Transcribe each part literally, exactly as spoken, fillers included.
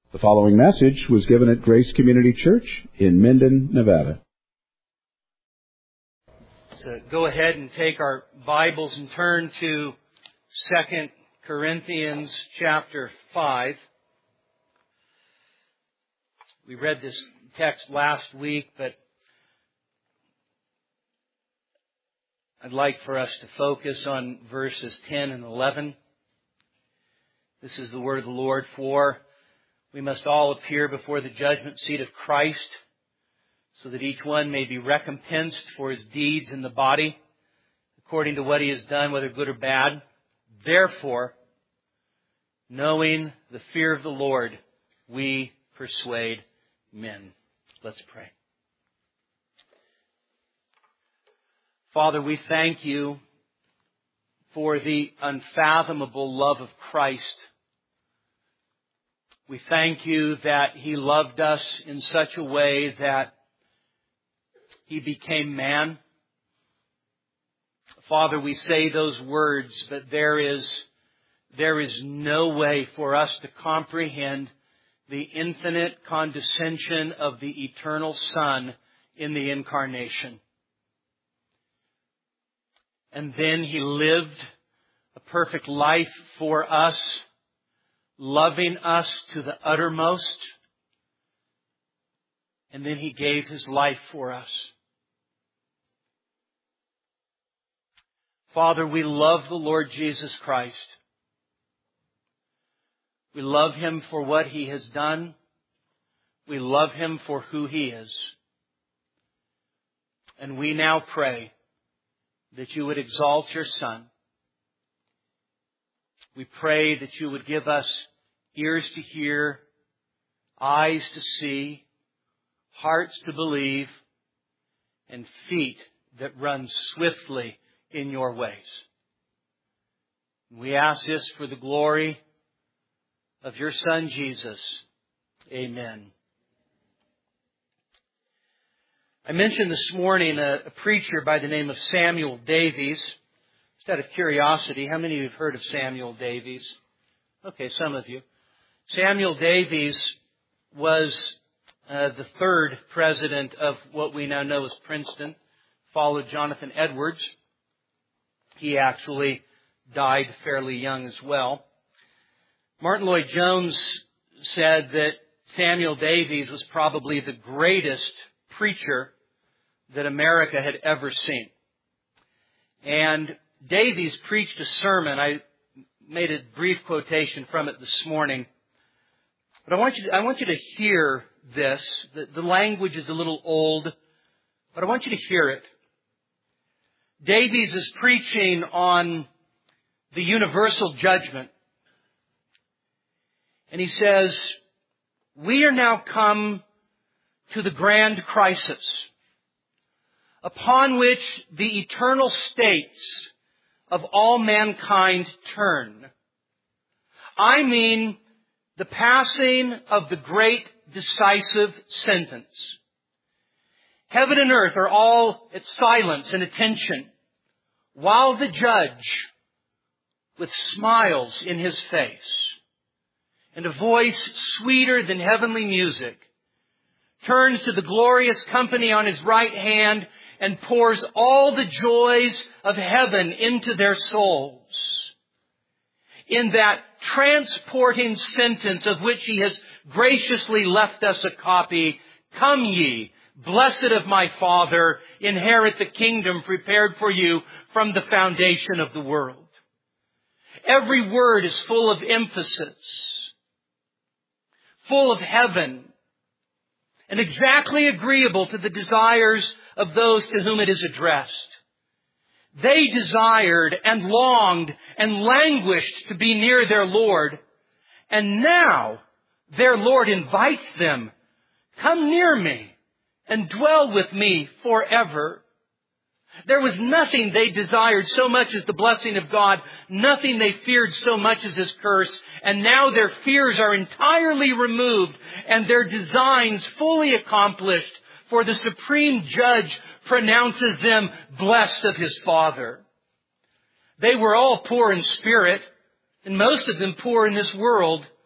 The following message was given at Grace Community Church in Minden, Nevada. So go ahead and take our Bibles and turn to Second Corinthians chapter five. We read this text last week, but I'd like for us to focus on verses ten and eleven. This is the word of the Lord. For we must all appear before the judgment seat of Christ, so that each one may be recompensed for his deeds in the body, according to what he has done, whether good or bad. Therefore, knowing the fear of the Lord, we persuade men. Let's pray. Father, we thank you for the unfathomable love of Christ. We thank you that He loved us in such a way that He became man. Father, we say those words, but there is, there is no way for us to comprehend the infinite condescension of the eternal Son in the incarnation. And then He lived a perfect life for us, loving us to the uttermost. And then He gave His life for us. Father, we love the Lord Jesus Christ. We love Him for what He has done. We love Him for who He is. And we now pray that you would exalt your Son. We pray that you would give us ears to hear, eyes to see, hearts to believe, and feet that run swiftly in your ways. We ask this for the glory of your Son, Jesus. Amen. I mentioned this morning a, a preacher by the name of Samuel Davies. Just out of curiosity, how many of you have heard of Samuel Davies? Okay, some of you. Samuel Davies was uh, the third president of what we now know as Princeton, followed Jonathan Edwards. He actually died fairly young as well. Martin Lloyd-Jones said that Samuel Davies was probably the greatest preacher that America had ever seen. And Davies preached a sermon. I made a brief quotation from it this morning. But I want you to, I want you to hear this. The, the language is a little old, but I want you to hear it. Davies is preaching on the universal judgment. And he says, we are now come to the grand crisis upon which the eternal states of all mankind turn. I mean, the passing of the great decisive sentence. Heaven and earth are all at silence and attention, while the judge, with smiles in his face and a voice sweeter than heavenly music, turns to the glorious company on his right hand and pours all the joys of heaven into their souls. In that transporting sentence of which He has graciously left us a copy, come ye, blessed of my Father, inherit the kingdom prepared for you from the foundation of the world. Every word is full of emphasis, full of heaven, and exactly agreeable to the desires of those to whom it is addressed. They desired and longed and languished to be near their Lord, and now their Lord invites them, come near me and dwell with me forever. There was nothing they desired so much as the blessing of God, nothing they feared so much as His curse, and now their fears are entirely removed and their designs fully accomplished, for the supreme judge pronounces them blessed of His Father. They were all poor in spirit, and most of them poor in this world,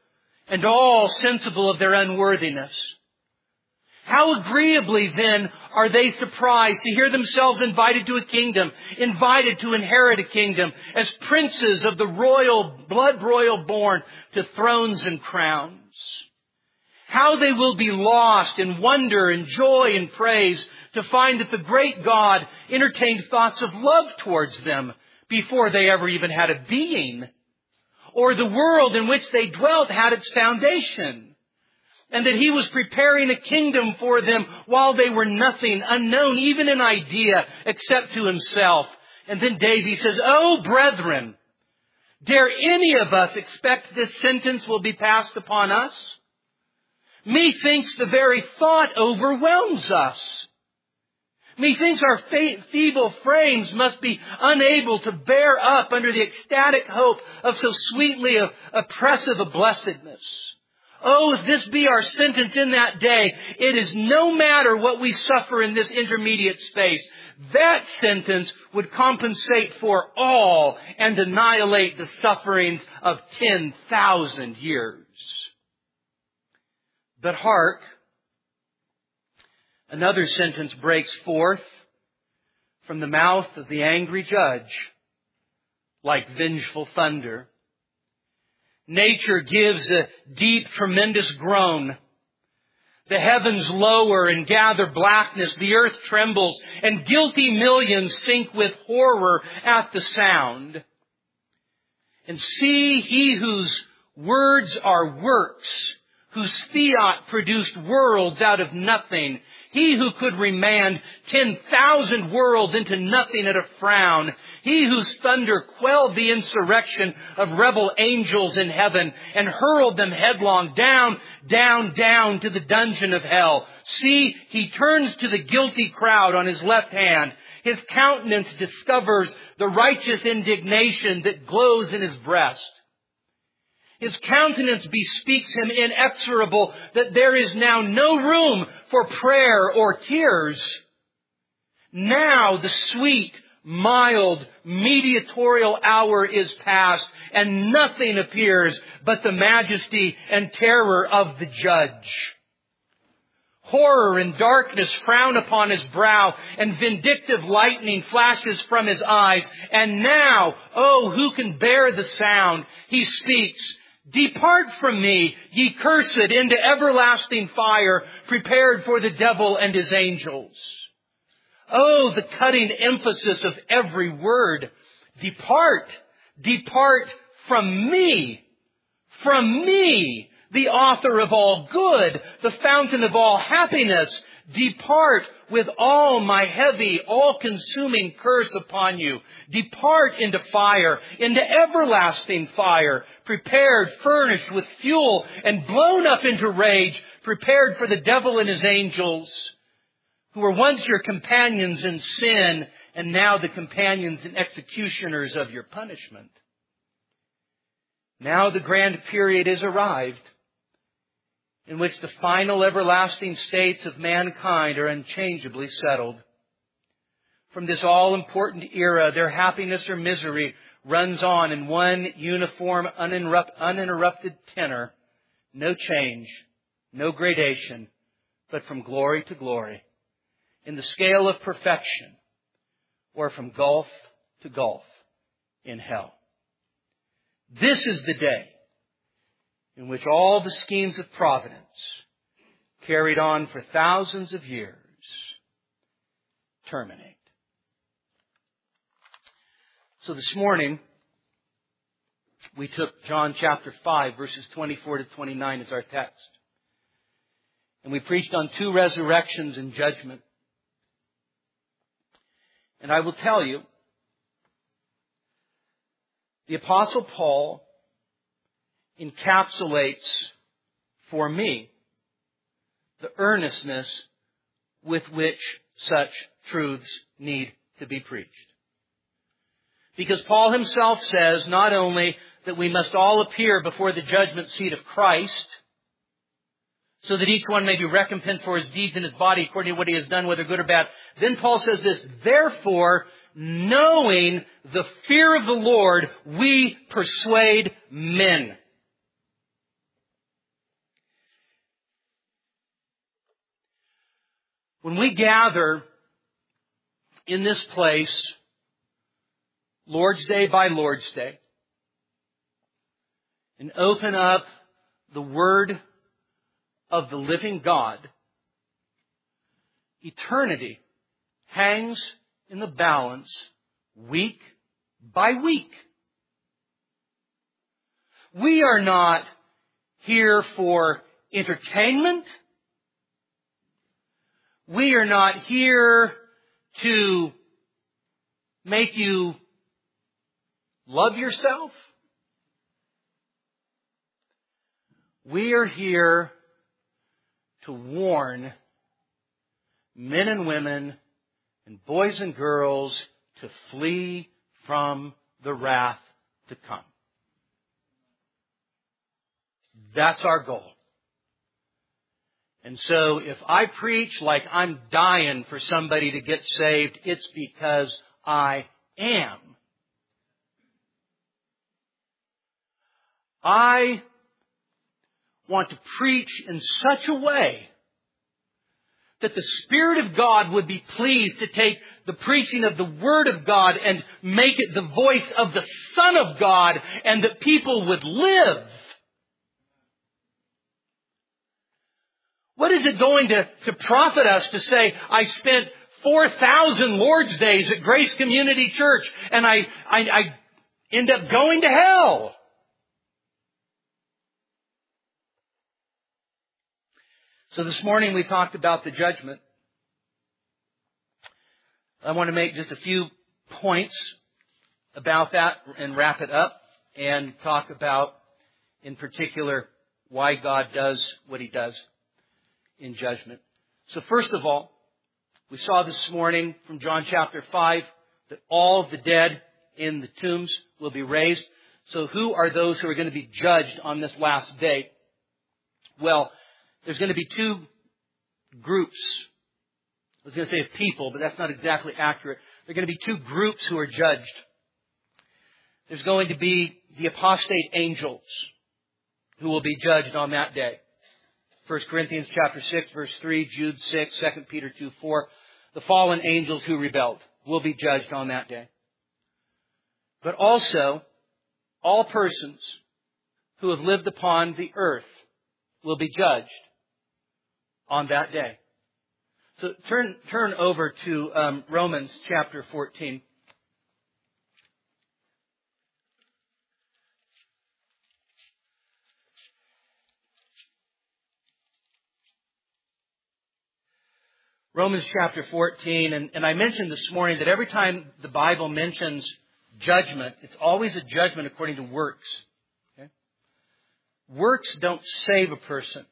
and all sensible of their unworthiness. How agreeably then are they surprised to hear themselves invited to a kingdom, invited to inherit a kingdom, as princes of the royal, blood royal born to thrones and crowns. How they will be lost in wonder and joy and praise to find that the great God entertained thoughts of love towards them before they ever even had a being, or the world in which they dwelt had its foundation. And that He was preparing a kingdom for them while they were nothing, unknown even in idea, except to Himself. And then David says, "Oh, brethren, dare any of us expect this sentence will be passed upon us? Methinks the very thought overwhelms us. Methinks our feeble frames must be unable to bear up under the ecstatic hope of so sweetly oppressive a blessedness. Oh, if this be our sentence in that day, it is no matter what we suffer in this intermediate space. That sentence would compensate for all and annihilate the sufferings of ten thousand years." But hark, another sentence breaks forth from the mouth of the angry judge like vengeful thunder. Nature gives a deep, tremendous groan. The heavens lower and gather blackness. The earth trembles, and guilty millions sink with horror at the sound. And see, He whose words are works, whose fiat produced worlds out of nothing, He who could remand ten thousand worlds into nothing at a frown, He whose thunder quelled the insurrection of rebel angels in heaven and hurled them headlong down, down, down to the dungeon of hell. See, He turns to the guilty crowd on His left hand. His countenance discovers the righteous indignation that glows in His breast. His countenance bespeaks Him inexorable that there is now no room for prayer or tears. Now the sweet, mild, mediatorial hour is past, and nothing appears but the majesty and terror of the judge. Horror and darkness frown upon His brow, and vindictive lightning flashes from His eyes. And now, oh, who can bear the sound? He speaks. "Depart from me, ye cursed, into everlasting fire, prepared for the devil and his angels." Oh, the cutting emphasis of every word. Depart, depart from me, from me, the author of all good, the fountain of all happiness. Depart with all my heavy, all-consuming curse upon you. Depart into fire, into everlasting fire, prepared, furnished with fuel, and blown up into rage, prepared for the devil and his angels, who were once your companions in sin, and now the companions and executioners of your punishment. Now the grand period is arrived, in which the final everlasting states of mankind are unchangeably settled. From this all-important era, their happiness or misery runs on in one uniform, uninterrupt, uninterrupted tenor. No change, no gradation, but from glory to glory, in the scale of perfection, or from gulf to gulf in hell. This is the day in which all the schemes of providence, carried on for thousands of years, terminate. So this morning, we took John chapter five, verses twenty-four to twenty-nine as our text. And we preached on two resurrections and judgment. And I will tell you, the Apostle Paul encapsulates for me the earnestness with which such truths need to be preached. Because Paul himself says not only that we must all appear before the judgment seat of Christ, so that each one may be recompensed for his deeds in his body according to what he has done, whether good or bad. Then Paul says this, therefore, knowing the fear of the Lord, we persuade men. When we gather in this place, Lord's Day by Lord's Day, and open up the Word of the living God, eternity hangs in the balance week by week. We are not here for entertainment. We are not here to make you love yourself. We are here to warn men and women and boys and girls to flee from the wrath to come. That's our goal. And so if I preach like I'm dying for somebody to get saved, it's because I am. I want to preach in such a way that the Spirit of God would be pleased to take the preaching of the Word of God and make it the voice of the Son of God, and that people would live. What is it going to, to profit us to say, I spent four thousand Lord's Days at Grace Community Church and I, I, I end up going to hell? So this morning we talked about the judgment. I want to make just a few points about that and wrap it up and talk about, in particular, why God does what He does in judgment. So first of all, we saw this morning from John chapter five that all the dead in the tombs will be raised. So who are those who are going to be judged on this last day? Well, there's going to be two groups. I was going to say of people, but that's not exactly accurate. There are going to be two groups who are judged. There's going to be the apostate angels who will be judged on that day. First Corinthians chapter six, verse three, Jude six, Second Peter two, four. The fallen angels who rebelled will be judged on that day. But also, all persons who have lived upon the earth will be judged on that day. So turn turn over to um, Romans chapter fourteen. Romans chapter fourteen, and, and I mentioned this morning that every time the Bible mentions judgment, it's always a judgment according to works. Okay? Works don't save a person,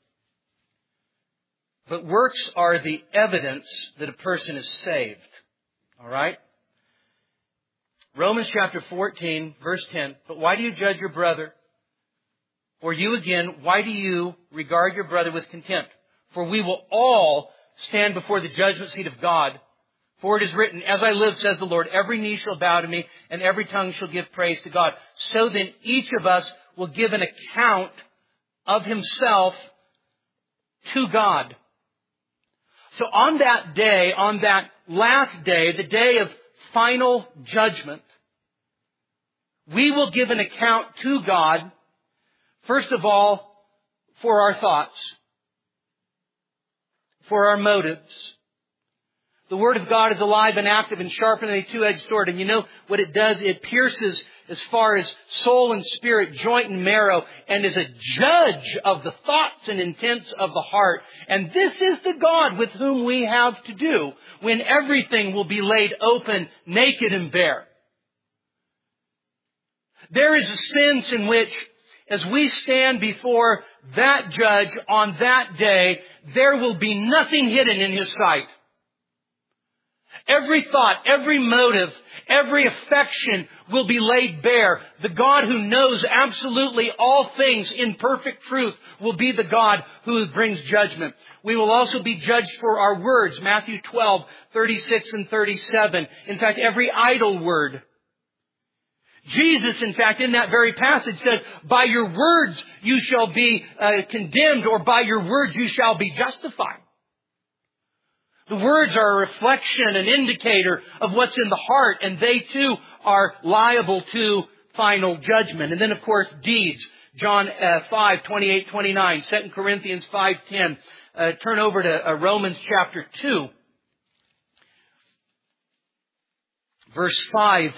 but works are the evidence that a person is saved. All right? Romans chapter fourteen, verse ten. But why do you judge your brother? Or you again, why do you regard your brother with contempt? For we will all stand before the judgment seat of God. For it is written, as I live, says the Lord, every knee shall bow to me, and every tongue shall give praise to God. So then each of us will give an account of himself to God. So on that day, on that last day, the day of final judgment, we will give an account to God, first of all, for our thoughts, for our motives. The Word of God is alive and active and sharper than a two-edged sword. And you know what it does? It pierces as far as soul and spirit, joint and marrow, and is a judge of the thoughts and intents of the heart. And this is the God with whom we have to do when everything will be laid open, naked and bare. There is a sense in which, as we stand before that judge on that day, there will be nothing hidden in His sight. Every thought, every motive, every affection will be laid bare. The God who knows absolutely all things in perfect truth will be the God who brings judgment. We will also be judged for our words. Matthew twelve, thirty-six and thirty-seven. In fact, every idle word. Jesus, in fact, in that very passage says, by your words you shall be uh, condemned, or by your words you shall be justified. The words are a reflection, an indicator of what's in the heart, and they too are liable to final judgment. And then, of course, deeds. John uh, five, twenty-eight, twenty-nine, Second Corinthians five, ten. Uh, turn over to uh, Romans chapter two, verse five.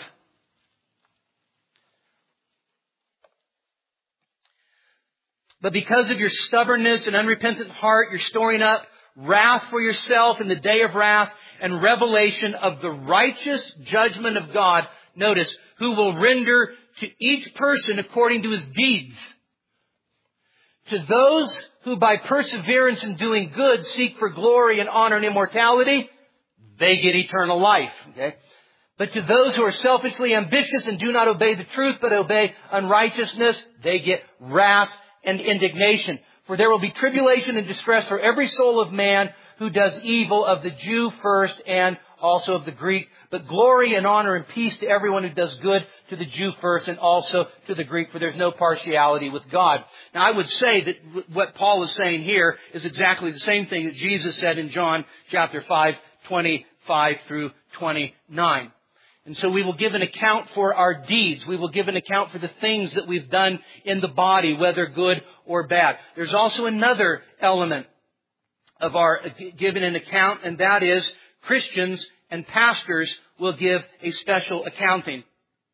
But because of your stubbornness and unrepentant heart, you're storing up wrath for yourself in the day of wrath and revelation of the righteous judgment of God. Notice, who will render to each person according to his deeds. To those who by perseverance in doing good seek for glory and honor and immortality, they get eternal life. Okay? But to those who are selfishly ambitious and do not obey the truth but obey unrighteousness, they get wrath and indignation. For there will be tribulation and distress for every soul of man who does evil, of the Jew first and also of the Greek. But glory and honor and peace to everyone who does good, to the Jew first and also to the Greek, for there's no partiality with God. Now, I would say that what Paul is saying here is exactly the same thing that Jesus said in John chapter five, twenty-five through twenty-nine. And so we will give an account for our deeds. We will give an account for the things that we've done in the body, whether good or bad. There's also another element of our giving an account, and that is Christians and pastors will give a special accounting.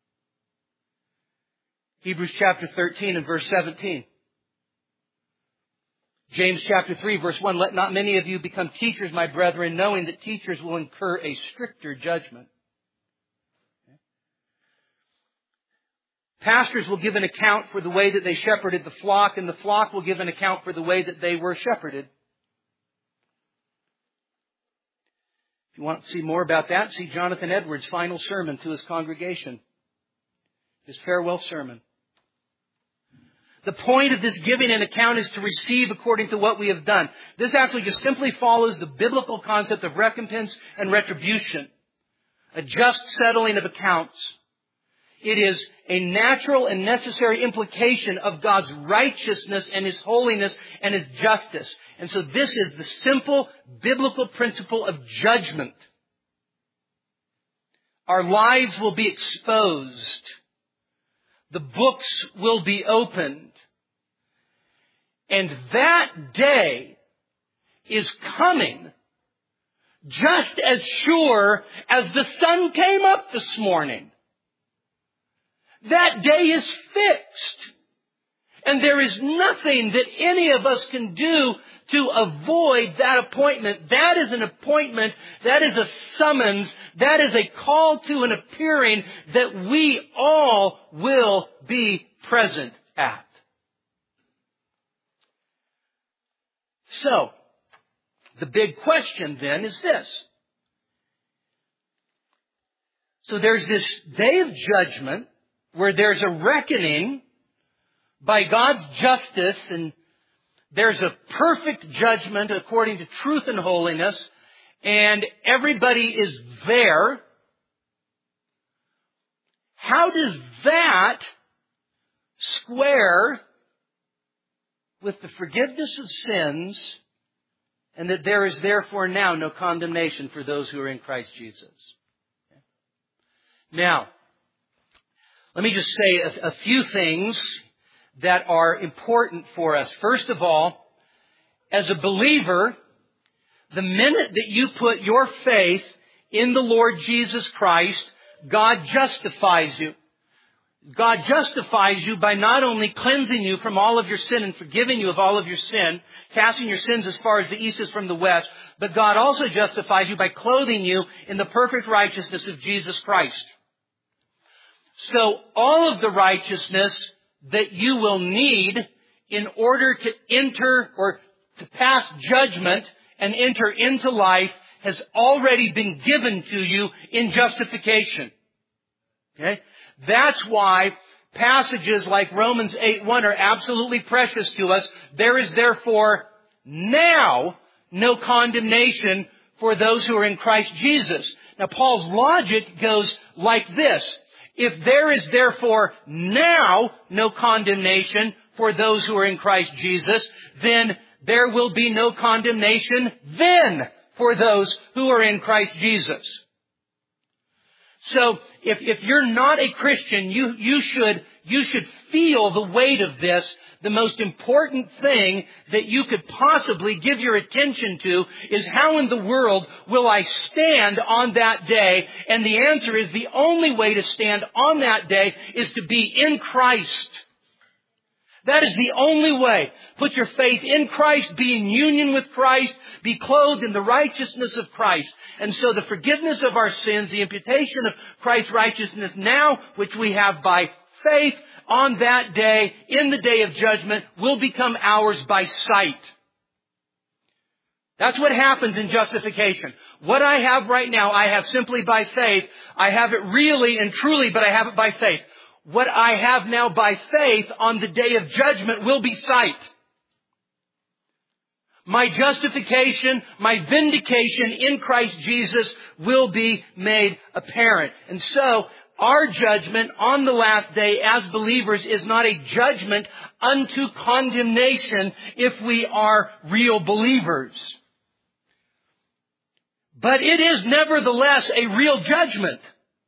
Hebrews chapter thirteen and verse seventeen. James chapter three verse one, let not many of you become teachers, my brethren, knowing that teachers will incur a stricter judgment. Pastors will give an account for the way that they shepherded the flock, and the flock will give an account for the way that they were shepherded. If you want to see more about that, see Jonathan Edwards' final sermon to his congregation. His farewell sermon. The point of this giving an account is to receive according to what we have done. This actually just simply follows the biblical concept of recompense and retribution. A just settling of accounts. It is a natural and necessary implication of God's righteousness and His holiness and His justice. And so this is the simple biblical principle of judgment. Our lives will be exposed. The books will be opened. And that day is coming just as sure as the sun came up this morning. That day is fixed. And there is nothing that any of us can do to avoid that appointment. That is an appointment. That is a summons. That is a call to an appearing that we all will be present at. So, the big question then is this. So there's this day of judgment where there's a reckoning by God's justice, and there's a perfect judgment according to truth and holiness, and everybody is there. How does that square with the forgiveness of sins, and that there is therefore now no condemnation for those who are in Christ Jesus? Now, let me just say a, a few things that are important for us. First of all, as a believer, the minute that you put your faith in the Lord Jesus Christ, God justifies you. God justifies you by not only cleansing you from all of your sin and forgiving you of all of your sin, casting your sins as far as the east is from the west, but God also justifies you by clothing you in the perfect righteousness of Jesus Christ. So all of the righteousness that you will need in order to enter or to pass judgment and enter into life has already been given to you in justification. Okay? That's why passages like Romans eight one are absolutely precious to us. There is therefore now no condemnation for those who are in Christ Jesus. Now Paul's logic goes like this. If there is therefore now no condemnation for those who are in Christ Jesus, then there will be no condemnation then for those who are in Christ Jesus. So, if, if you're not a Christian, you, you should, you should feel the weight of this. The most important thing that you could possibly give your attention to is how in the world will I stand on that day? And the answer is the only way to stand on that day is to be in Christ. That is the only way. Put your faith in Christ, be in union with Christ, be clothed in the righteousness of Christ. And so the forgiveness of our sins, the imputation of Christ's righteousness now, which we have by faith on that day, in the day of judgment, will become ours by sight. That's what happens in justification. What I have right now, I have simply by faith. I have it really and truly, but I have it by faith. What I have now by faith on the day of judgment will be sight. My justification, my vindication in Christ Jesus will be made apparent. And so, our judgment on the last day as believers is not a judgment unto condemnation if we are real believers. But it is nevertheless a real judgment.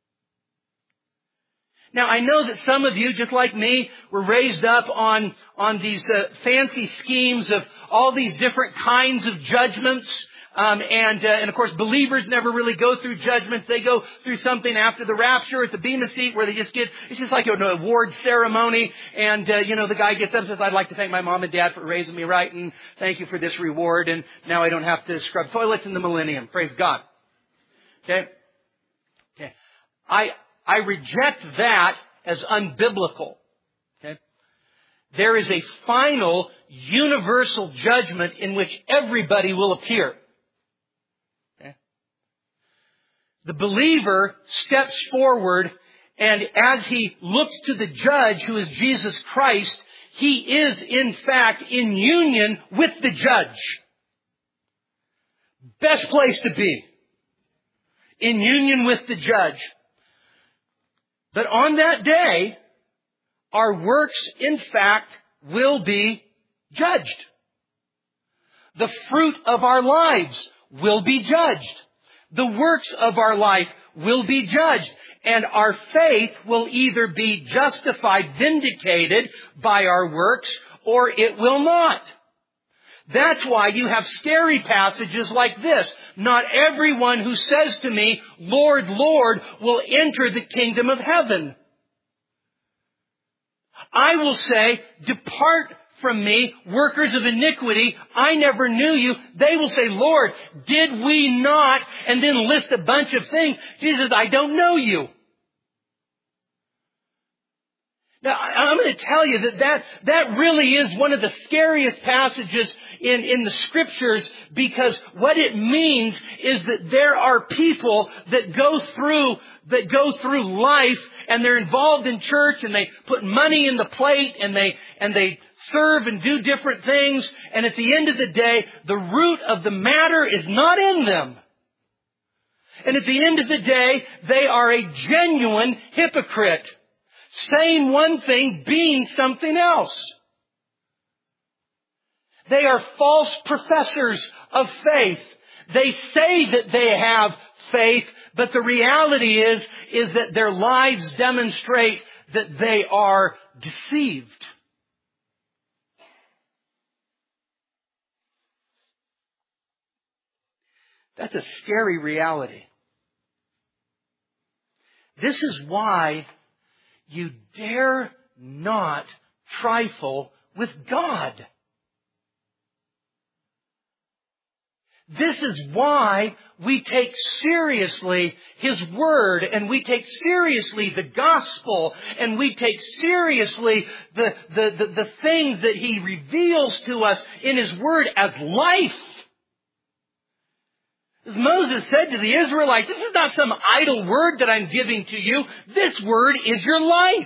Now, I know that some of you, just like me, were raised up on, on these uh, fancy schemes of all these different kinds of judgments. Um, and, uh, and of course, believers never really go through judgments. They go through something after the rapture at the Bema Seat where they just get, it's just like an award ceremony. And, uh, you know, the guy gets up and says, I'd like to thank my mom and dad for raising me right. And thank you for this reward. And now I don't have to scrub toilets in the millennium. Praise God. Okay. Okay. I, I reject that as unbiblical. Okay? There is a final universal judgment in which everybody will appear. Okay? The believer steps forward, and as he looks to the judge, who is Jesus Christ, he is in fact in union with the judge. Best place to be. In union with the judge. But on that day, our works, in fact, will be judged. The fruit of our lives will be judged. The works of our life will be judged. And our faith will either be justified, vindicated by our works, or it will not. That's why you have scary passages like this. Not everyone who says to me, Lord, Lord, will enter the kingdom of heaven. I will say, depart from me, workers of iniquity. I never knew you. They will say, Lord, did we not? And then list a bunch of things. Jesus, I don't know you. Now, I'm going to tell you that, that that really is one of the scariest passages in, in the Scriptures, because what it means is that there are people that go through that go through life, and they're involved in church, and they put money in the plate, and they and they serve and do different things, and at the end of the day, the root of the matter is not in them. And at the end of the day, they are a genuine hypocrite. Saying one thing, being something else. They are false professors of faith. They say that they have faith, but the reality is, is that their lives demonstrate that they are deceived. That's a scary reality. This is why you dare not trifle with God. This is why we take seriously His Word, and we take seriously the Gospel, and we take seriously the, the, the, the things that He reveals to us in His Word as life. As Moses said to the Israelites, this is not some idle word that I'm giving to you. This word is your life.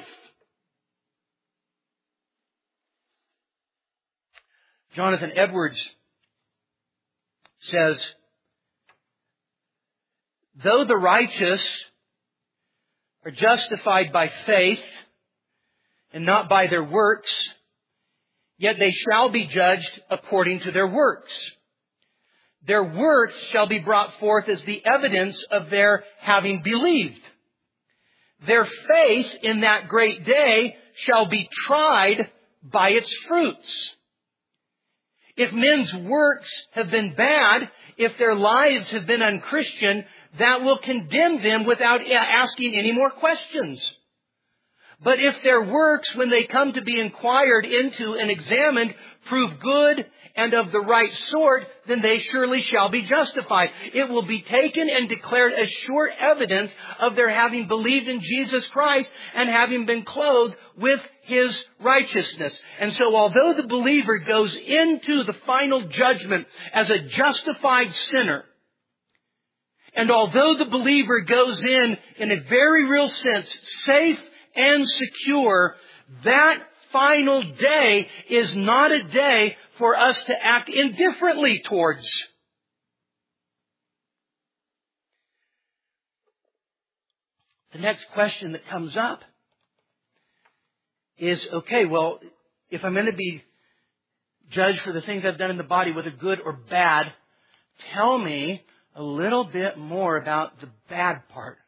Jonathan Edwards says, though the righteous are justified by faith and not by their works, yet they shall be judged according to their works. their works shall be brought forth as the evidence of their having believed. Their faith in that great day shall be tried by its fruits. If men's works have been bad, if their lives have been unchristian, that will condemn them without asking any more questions. But if their works, when they come to be inquired into and examined, prove good and of the right sort, then they surely shall be justified. It will be taken and declared as sure evidence of their having believed in Jesus Christ and having been clothed with His righteousness. And so although the believer goes into the final judgment as a justified sinner, and although the believer goes in, in a very real sense, safe and secure, that final day is not a day for us to act indifferently towards. The next question that comes up is, okay, well, if I'm going to be judged for the things I've done in the body, whether good or bad, tell me a little bit more about the bad part.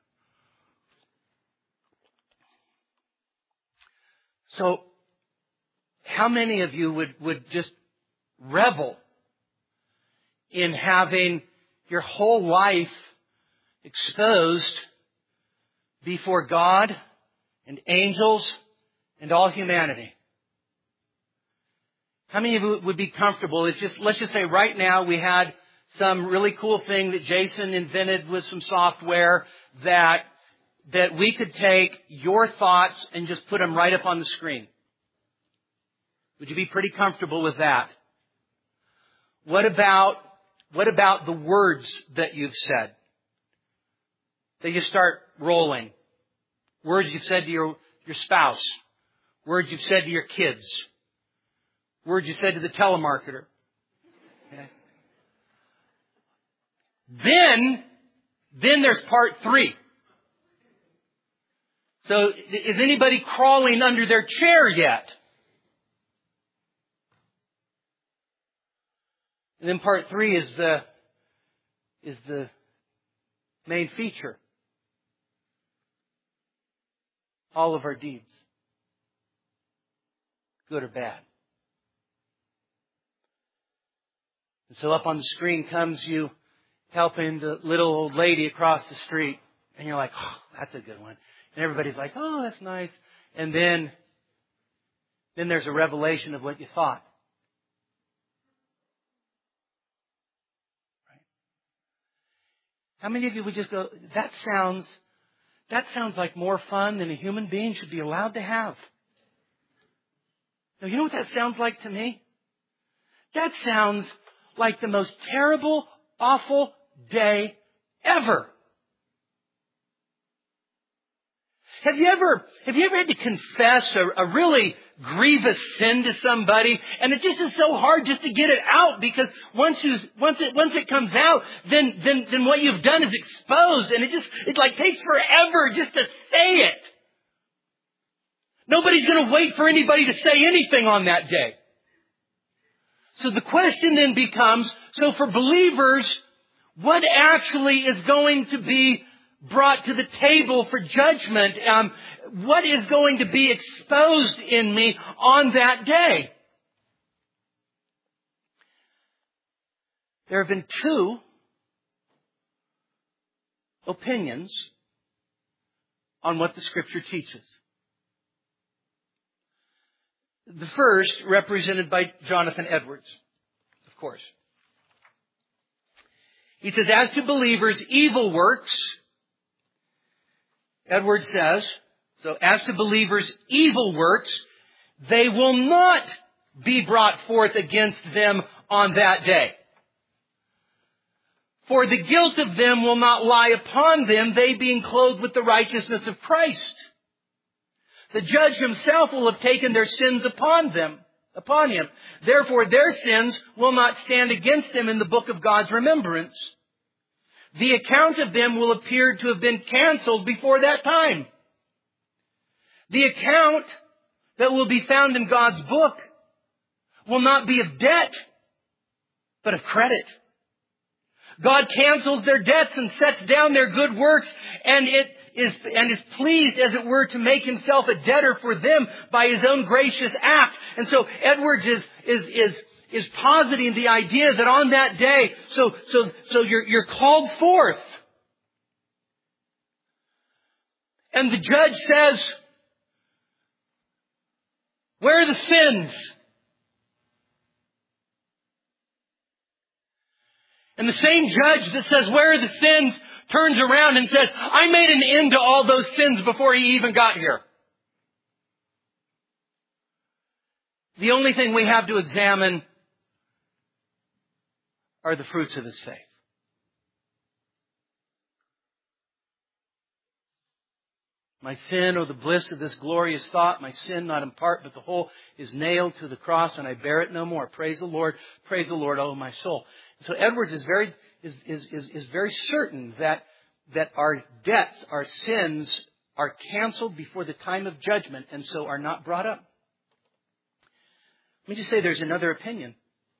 So, how many of you would, would just revel in having your whole life exposed before God and angels and all humanity? How many of you would be comfortable? It's just, let's just say right now we had some really cool thing that Jason invented with some software that that we could take your thoughts and just put them right up on the screen. Would you be pretty comfortable with that? What about, what about the words that you've said? They just start rolling. Words you've said to your, your spouse. Words you've said to your kids. Words you said to the telemarketer. Okay. Then, then there's part three. So, is anybody crawling under their chair yet? And then part three is the, is the main feature. All of our deeds. Good or bad. And so up on the screen comes you helping the little old lady across the street. And you're like, oh, that's a good one. And everybody's like, oh, that's nice. And then, then there's a revelation of what you thought. Right? How many of you would just go, that sounds, that sounds like more fun than a human being should be allowed to have? Now, you know what that sounds like to me? That sounds like the most terrible, awful day ever. Have you ever, have you ever had to confess a, a really grievous sin to somebody, and it just is so hard just to get it out, because once you, once it, once it comes out, then, then, then what you've done is exposed, and it just, it like takes forever just to say it. Nobody's going to wait for anybody to say anything on that day. So the question then becomes, so for believers, what actually is going to be brought to the table for judgment? Um, what is going to be exposed in me on that day? There have been two opinions on what the Scripture teaches. The first, represented by Jonathan Edwards, of course. He says, as to believers' evil works, Edwards says, so as to believers' evil works, they will not be brought forth against them on that day. For the guilt of them will not lie upon them, they being clothed with the righteousness of Christ. The judge himself will have taken their sins upon them, upon him. Therefore, their sins will not stand against them in the book of God's remembrance. The account of them will appear to have been canceled before that time. The account that will be found in God's book will not be of debt, but of credit. God cancels their debts and sets down their good works, and it is, and is pleased, as it were, to make himself a debtor for them by his own gracious act. And so Edwards is, is, is, is positing the idea that on that day, so, so, so you're, you're called forth. And the judge says, where are the sins? And the same judge that says, where are the sins, turns around and says, I made an end to all those sins before he even got here. The only thing we have to examine are the fruits of his faith. My sin, oh, the bliss of this glorious thought, my sin not in part but the whole is nailed to the cross, and I bear it no more. Praise the Lord, praise the Lord, oh my soul. So Edwards is very is is is, is very certain that that our debts, our sins, are canceled before the time of judgment, and so are not brought up. Let me just say there's another opinion.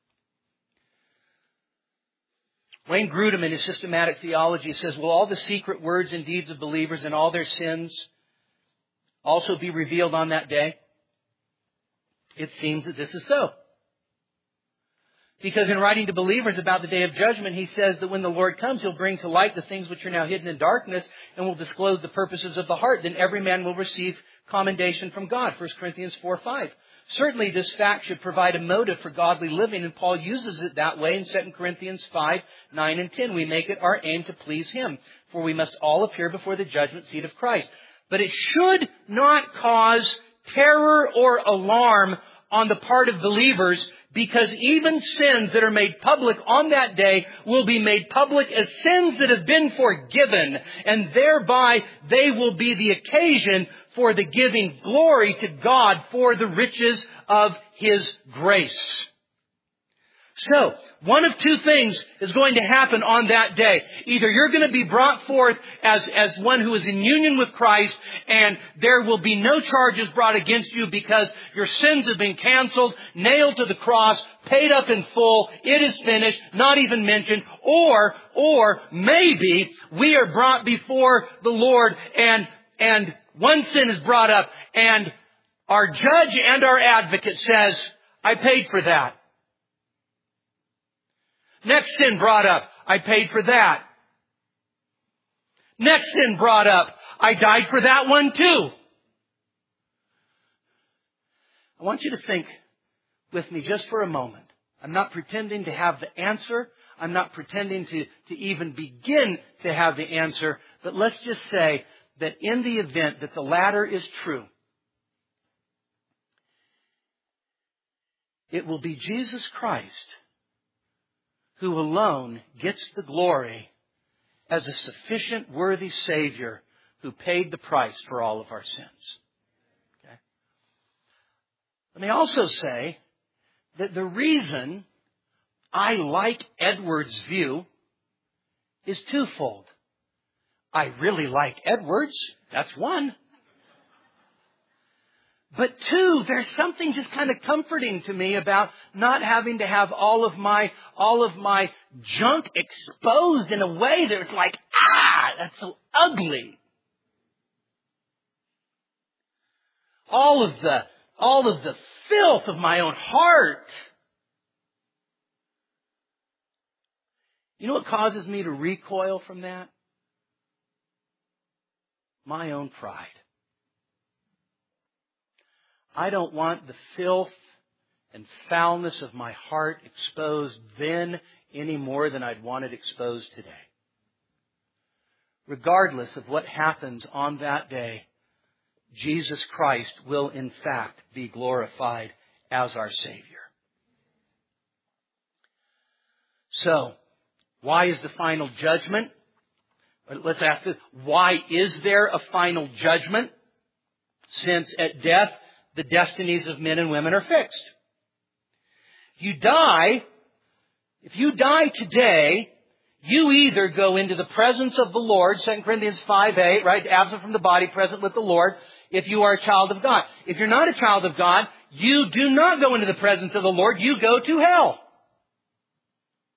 Wayne Grudem, in his systematic theology, says, will all the secret words and deeds of believers and all their sins also be revealed on that day? It seems that this is so. Because in writing to believers about the day of judgment, he says that when the Lord comes, He'll bring to light the things which are now hidden in darkness and will disclose the purposes of the heart. Then every man will receive commendation from God. First Corinthians four five. Certainly this fact should provide a motive for godly living, and Paul uses it that way in Second Corinthians five, nine, and ten. We make it our aim to please Him, for we must all appear before the judgment seat of Christ. But it should not cause terror or alarm on the part of believers, because even sins that are made public on that day will be made public as sins that have been forgiven, and thereby they will be the occasion for the giving glory to God for the riches of His grace. So, one of two things is going to happen on that day. Either you're going to be brought forth as, as one who is in union with Christ, and there will be no charges brought against you because your sins have been canceled, nailed to the cross, paid up in full, it is finished, not even mentioned. Or, or maybe we are brought before the Lord, and, and one sin is brought up, and our judge and our advocate says, I paid for that. Next sin brought up, I paid for that. Next sin brought up, I died for that one too. I want you to think with me just for a moment. I'm not pretending to have the answer. I'm not pretending to, to even begin to have the answer. But let's just say that in the event that the latter is true, it will be Jesus Christ who alone gets the glory as a sufficient, worthy Savior who paid the price for all of our sins. Okay? Let me also say that the reason I like Edwards' view is twofold. I really like Edwards. That's one. But two, there's something just kind of comforting to me about not having to have all of my, all of my junk exposed in a way that's like, ah, that's so ugly. All of the, all of the filth of my own heart. You know what causes me to recoil from that? My own pride. I don't want the filth and foulness of my heart exposed then any more than I'd want it exposed today. Regardless of what happens on that day, Jesus Christ will in fact be glorified as our Savior. So, why is the final judgment? Let's ask this. Why is there a final judgment? Since at death, the destinies of men and women are fixed. If you die, if you die today, you either go into the presence of the Lord, Second Corinthians five eight, right? Absent from the body, present with the Lord, if you are a child of God. If you're not a child of God, you do not go into the presence of the Lord, you go to hell.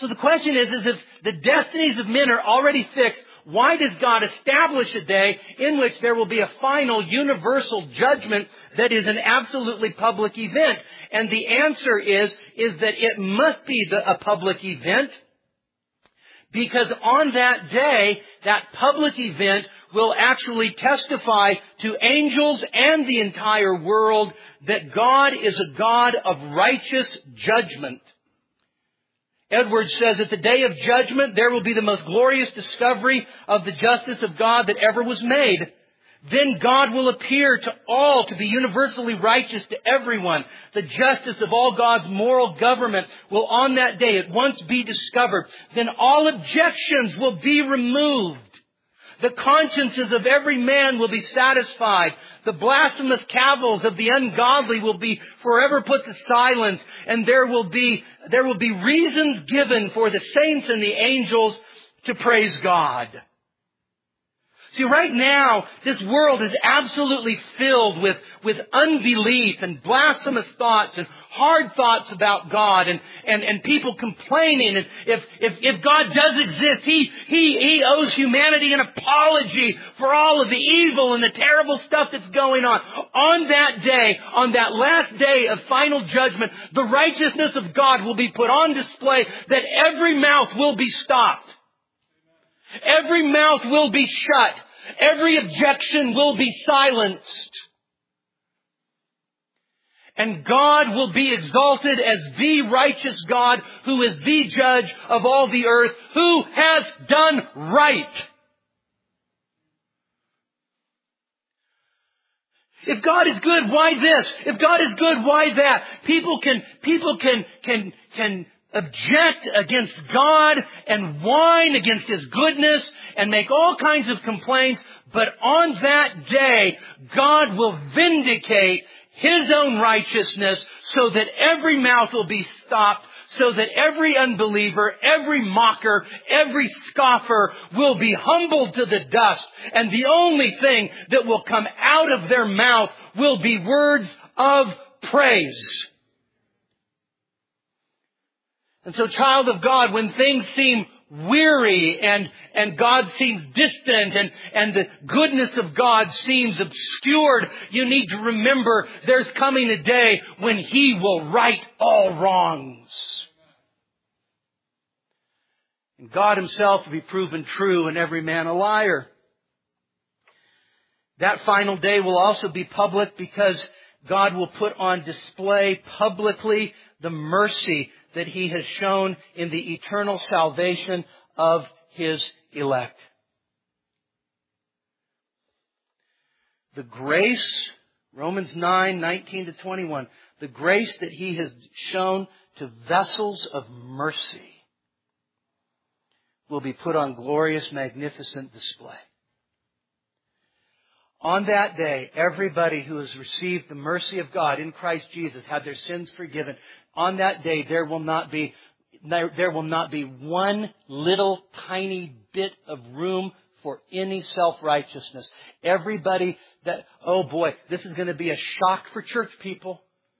So the question is, is if the destinies of men are already fixed, why does God establish a day in which there will be a final universal judgment that is an absolutely public event? And the answer is, is that it must be the, a public event, because on that day, that public event will actually testify to angels and the entire world that God is a God of righteous judgment. Edwards says, at the day of judgment, there will be the most glorious discovery of the justice of God that ever was made. Then God will appear to all to be universally righteous to everyone. The justice of all God's moral government will on that day at once be discovered. Then all objections will be removed. The consciences of every man will be satisfied. The blasphemous cavils of the ungodly will be forever put to silence. And there will be, there will be reasons given for the saints and the angels to praise God. See, right now, this world is absolutely filled with, with unbelief and blasphemous thoughts and hard thoughts about God and, and, and people complaining. And if, if, if God does exist, He, He, He owes humanity an apology for all of the evil and the terrible stuff that's going on. On that day, on that last day of final judgment, the righteousness of God will be put on display, that every mouth will be stopped. Every mouth will be shut. Every objection will be silenced. And God will be exalted as the righteous God who is the judge of all the earth, who has done right. If God is good, why this? If God is good, why that? People can, people can, can, can object against God and whine against His goodness and make all kinds of complaints. But on that day, God will vindicate His own righteousness so that every mouth will be stopped, so that every unbeliever, every mocker, every scoffer will be humbled to the dust. And the only thing that will come out of their mouth will be words of praise. And so, child of God, when things seem weary and, and God seems distant and, and the goodness of God seems obscured, you need to remember there's coming a day when He will right all wrongs. And God Himself will be proven true and every man a liar. That final day will also be public because God will put on display publicly the mercy that He has shown in the eternal salvation of His elect. The grace, Romans nine, nineteen to twenty-one, the grace that He has shown to vessels of mercy will be put on glorious, magnificent display. On that day, everybody who has received the mercy of God in Christ Jesus, had their sins forgiven. On that day, there will not be, there will not be one little tiny bit of room for any self-righteousness. Everybody that, oh boy, this is going to be a shock for church people.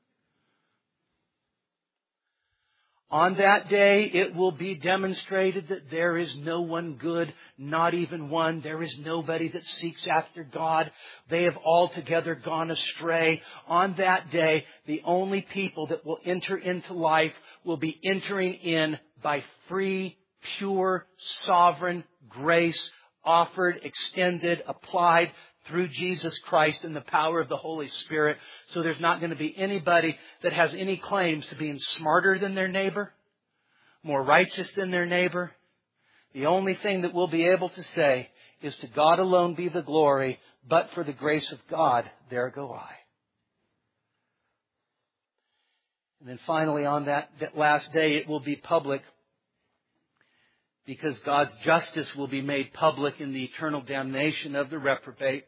On that day, it will be demonstrated that there is no one good, not even one. There is nobody that seeks after God. They have altogether gone astray. On that day, the only people that will enter into life will be entering in by free, pure, sovereign grace, offered, extended, applied through Jesus Christ and the power of the Holy Spirit. So there's not going to be anybody that has any claims to being smarter than their neighbor, more righteous than their neighbor. The only thing that we'll be able to say is, to God alone be the glory, but for the grace of God, there go I. And then finally, on that, that last day, it will be public, because God's justice will be made public in the eternal damnation of the reprobate.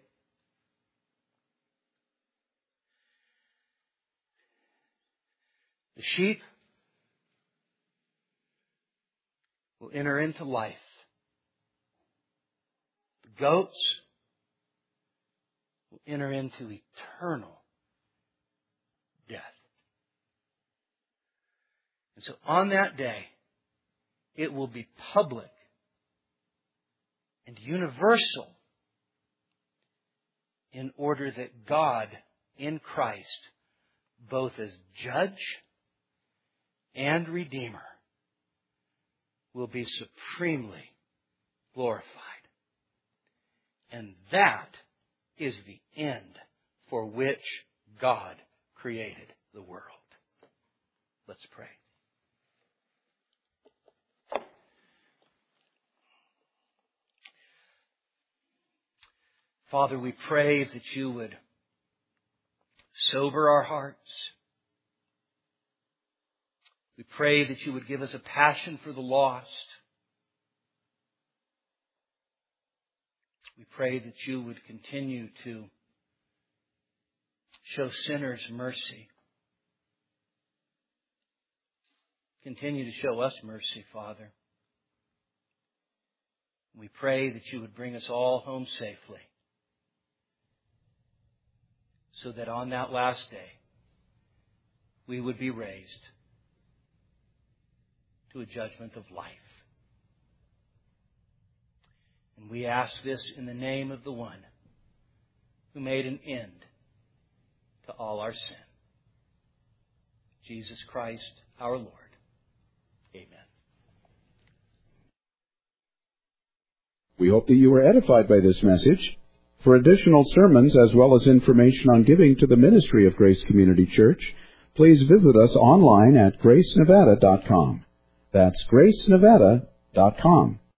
The sheep will enter into life. The goats will enter into eternal death. And so on that day, it will be public and universal in order that God in Christ, both as judge and Redeemer, will be supremely glorified. And that is the end for which God created the world. Let's pray. Father, we pray that you would sober our hearts. We pray that you would give us a passion for the lost. We pray that you would continue to show sinners mercy. Continue to show us mercy, Father. We pray that you would bring us all home safely, so that on that last day, we would be raised to a judgment of life. And we ask this in the name of the one who made an end to all our sin, Jesus Christ, our Lord. Amen. We hope that you were edified by this message. For additional sermons as well as information on giving to the ministry of Grace Community Church, please visit us online at grace nevada dot com. That's grace nevada dot com.